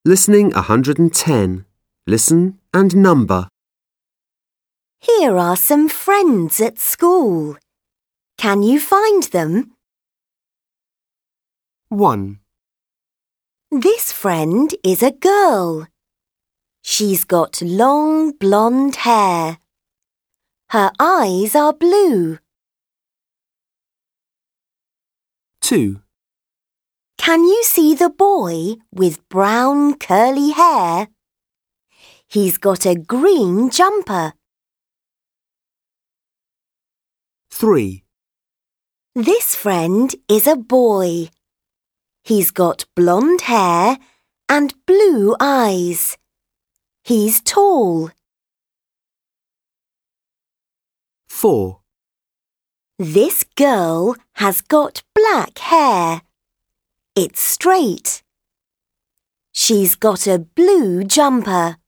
Listening 110. Listen and number. Here are some friends at school. Can you find them? 1, This friend is a girl. She's got long blonde hair. Her eyes are blue. 2, Can you see the boy with brown curly hair? He's got a green jumper. 3, This friend is a boy. He's got blonde hair and blue eyes. He's tall. 4, This girl has got black hair. It's straight. She's got a blue jumper.